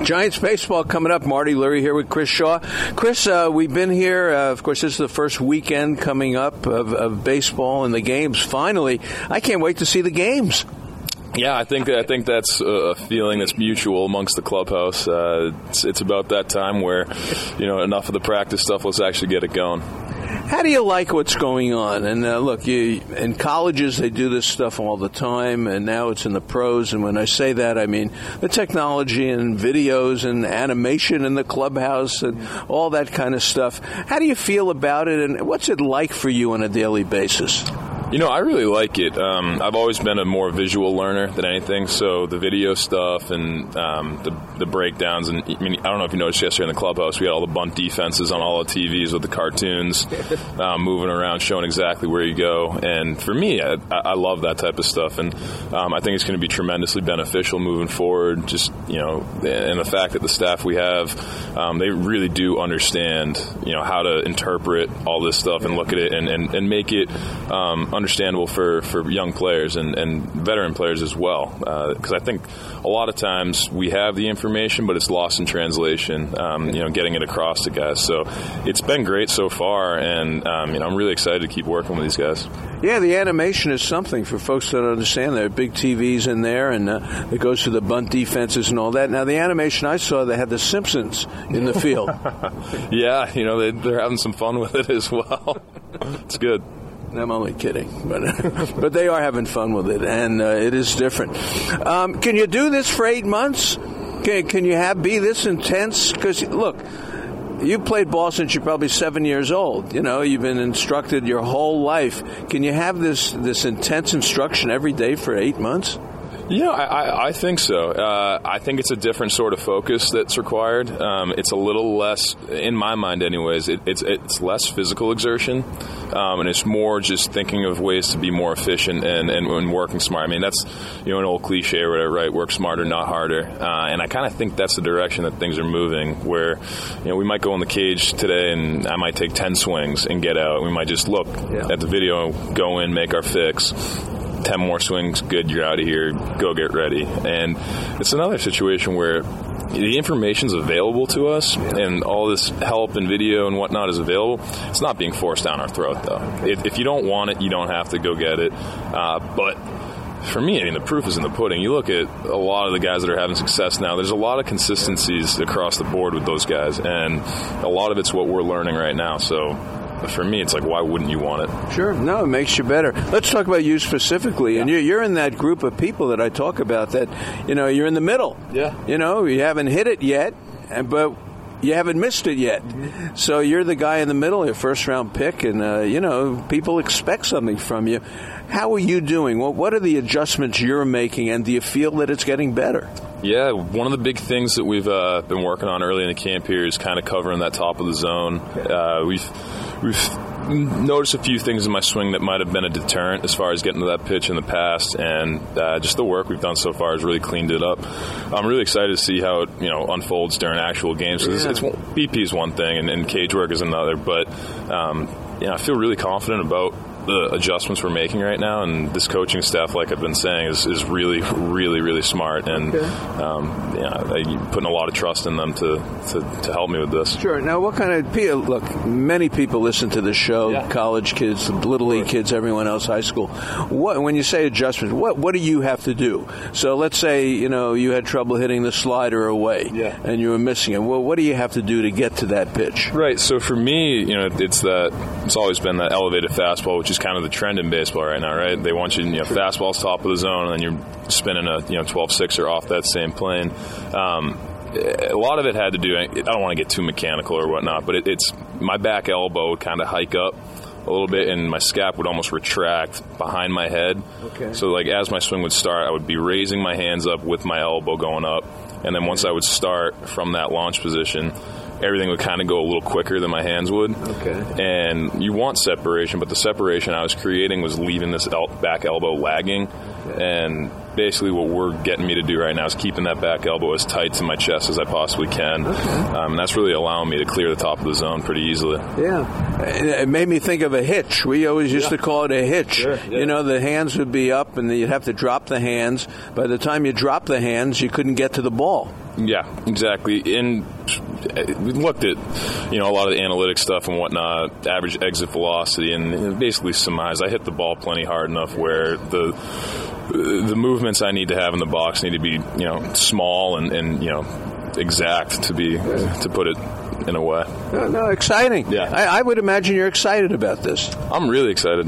Giants baseball coming up. Marty Lurie here with Chris Shaw. Chris, we've been here. Of course, this is the first weekend coming up of baseball and the games. Finally, I can't wait to see the games. Yeah, I think that's a feeling that's mutual amongst the clubhouse. It's about that time where, enough of the practice stuff. Let's actually get it going. How do you like what's going on? And look, in colleges they do this stuff all the time, and now it's in the pros. And when I say that, I mean the technology and videos and animation in the clubhouse and all that kind of stuff. How do you feel about it, and what's it like for you on a daily basis? I really like it. I've always been a more visual learner than anything, so the video stuff and the breakdowns. And I don't know if you noticed yesterday in the clubhouse, we had all the bunt defenses on all the TVs with the cartoons moving around, showing exactly where you go. And for me, I love that type of stuff, and I think it's going to be tremendously beneficial moving forward. Just and the fact that the staff we have, they really do understand how to interpret all this stuff and look at it and make it understandable for young players and veteran players as well, because I think a lot of times we have the information, but it's lost in translation, getting it across to guys. So it's been great so far, and I'm really excited to keep working with these guys. Yeah, the animation is something for folks that don't understand. There are big TVs in there, and it goes to the bunt defenses and all that. Now, the animation I saw, they had the Simpsons in the field. Yeah, they're having some fun with it as well. It's good. I'm only kidding, but they are having fun with it, and it is different. Can you do this for 8 months? Can you be this intense? Because, look, you played ball since you're probably 7 years old. You've been instructed your whole life. Can you have this intense instruction every day for 8 months? Yeah, I think so. I think it's a different sort of focus that's required. It's a little less, in my mind anyways, it's less physical exertion, and it's more just thinking of ways to be more efficient and working smart. I mean, that's an old cliche or whatever, right? Work smarter, not harder. And I kind of think that's the direction that things are moving, where we might go in the cage today and I might take 10 swings and get out. We might just look at the video, go in, make our fix. 10 more swings, good, you're out of here, go get ready. And it's another situation where the information's available to us, and all this help and video and whatnot is available. It's not being forced down our throat, though. If you don't want it, you don't have to go get it. But for me, the proof is in the pudding. You look at a lot of the guys that are having success now, there's a lot of consistencies across the board with those guys, and a lot of it's what we're learning right now. So for me, it's like, why wouldn't you want it? Sure. No, it makes you better. Let's talk about you specifically. And you're in that group of people that I talk about that, you're in the middle. Yeah. You haven't hit it yet, but you haven't missed it yet. Mm-hmm. So you're the guy in the middle, your first-round pick, and, people expect something from you. How are you doing? What are the adjustments you're making, and do you feel that it's getting better? Yeah, one of the big things that we've been working on early in the camp here is kind of covering that top of the zone. We've noticed a few things in my swing that might have been a deterrent as far as getting to that pitch in the past, and just the work we've done so far has really cleaned it up. I'm really excited to see how it unfolds during actual games. It's BP is one thing, and cage work is another, but I feel really confident about the adjustments we're making right now, and this coaching staff, like I've been saying, is really, really, really smart, and putting a lot of trust in them to help me with this. Sure. Now, what kind of people? Look, many people listen to this show: college kids, little league kids, everyone else, high school. When you say adjustments, what do you have to do? So let's say you had trouble hitting the slider away, and you were missing it. Well, what do you have to do to get to that pitch? Right. So for me, it's always been that elevated fastball, which is kind of the trend in baseball right now, right? They want you, fastball's top of the zone, and then you're spinning a 12-6er off that same plane. A lot of it had to do, I don't want to get too mechanical or whatnot, but it's my back elbow would kind of hike up a little bit, and my scap would almost retract behind my head. Okay. So as my swing would start, I would be raising my hands up with my elbow going up, and then once I would start from that launch position, everything would kind of go a little quicker than my hands would. Okay. And you want separation, but the separation I was creating was leaving this back elbow lagging. And basically what we're getting me to do right now is keeping that back elbow as tight to my chest as I possibly can. Okay. And that's really allowing me to clear the top of the zone pretty easily. Yeah. It made me think of a hitch. We always used to call it a hitch. Sure. Yeah. The hands would be up and you'd have to drop the hands. By the time you drop the hands, you couldn't get to the ball. Yeah, exactly. And we looked at, a lot of the analytic stuff and whatnot, average exit velocity, and basically surmised I hit the ball plenty hard enough where the movements I need to have in the box need to be, small and exact to put it in a way. No, exciting. Yeah. I would imagine you're excited about this. I'm really excited.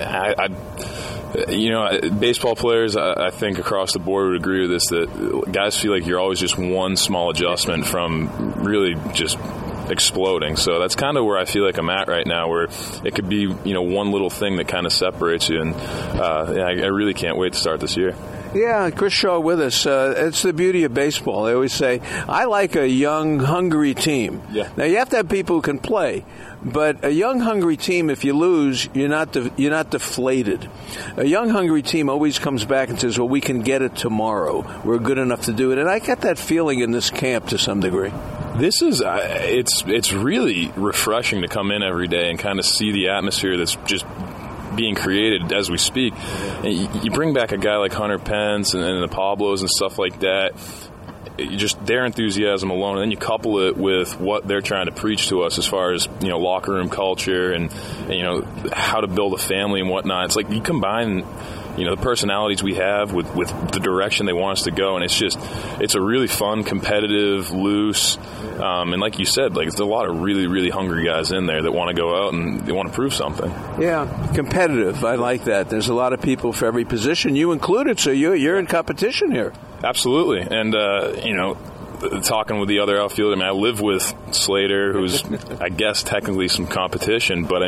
Baseball players, I think across the board would agree with this, that guys feel like you're always just one small adjustment from really just exploding. So that's kind of where I feel like I'm at right now, where it could be, one little thing that kind of separates you. And I really can't wait to start this year. Yeah, Chris Shaw with us. It's the beauty of baseball. They always say, I like a young, hungry team. Yeah. Now, you have to have people who can play. But a young, hungry team, if you lose, you're not deflated. A young, hungry team always comes back and says, well, we can get it tomorrow. We're good enough to do it. And I get that feeling in this camp to some degree. This is, it's really refreshing to come in every day and kind of see the atmosphere that's just being created as we speak. And you bring back a guy like Hunter Pence and the Pablos and stuff like that. Just their enthusiasm alone, and then you couple it with what they're trying to preach to us as far as locker room culture and how to build a family and whatnot. It's like you combine the personalities we have with the direction they want us to go, and it's a really fun, competitive, loose, and like you said, there's a lot of really, really hungry guys in there that want to go out and they want to prove something. Yeah, competitive. I like that. There's a lot of people for every position, you included, so you're in competition here. Absolutely, and talking with the other outfielder, I live with Slater, who's, I guess, technically some competition, but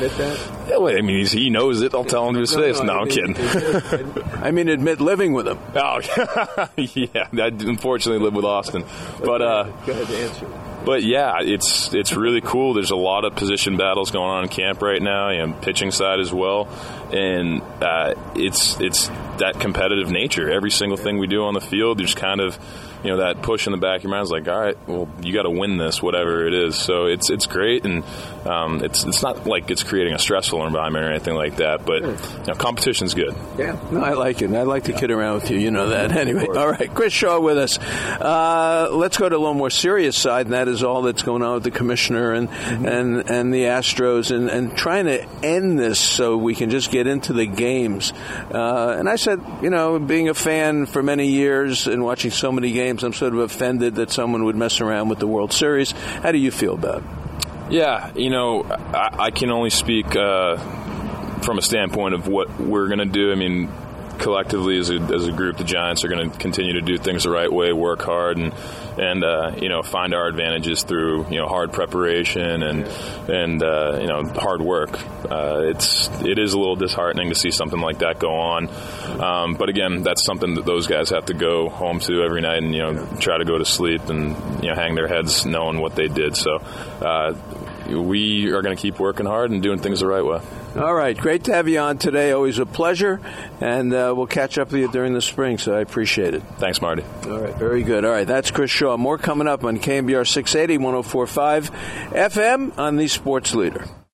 he knows it. I'll tell him to his face. No, I'm kidding. Admit living with him. Oh, yeah. I unfortunately live with Austin. But, go ahead, answer. But yeah, it's really cool. There's a lot of position battles going on in camp right now, pitching side as well, and it's that competitive nature. Every single thing we do on the field, there's kind of that push in the back of your mind is like, all right, well, you got to win this, whatever it is. So it's great, and it's not like it's creating a stressful environment or anything like that. But competition's good. Yeah, no, I like it. I like to kid around with you. You know that. Anyway, all right, Chris Shaw with us. Let's go to a little more serious side, and that is all that's going on with the commissioner and the Astros and trying to end this so we can just get into the games. And I said, being a fan for many years and watching so many games, I'm sort of offended that someone would mess around with the World Series. How do you feel about it? Yeah, I can only speak from a standpoint of what we're going to do. Collectively as a group, the Giants are going to continue to do things the right way, work hard, and find our advantages through hard preparation and hard work. It is a little disheartening to see something like that go on, but again, that's something that those guys have to go home to every night and try to go to sleep and hang their heads knowing what they did. So we are going to keep working hard and doing things the right way. All right. Great to have you on today. Always a pleasure. And we'll catch up with you during the spring, so I appreciate it. Thanks, Marty. All right. Very good. All right. That's Chris Shaw. More coming up on KNBR 680, 104.5 FM on the Sports Leader.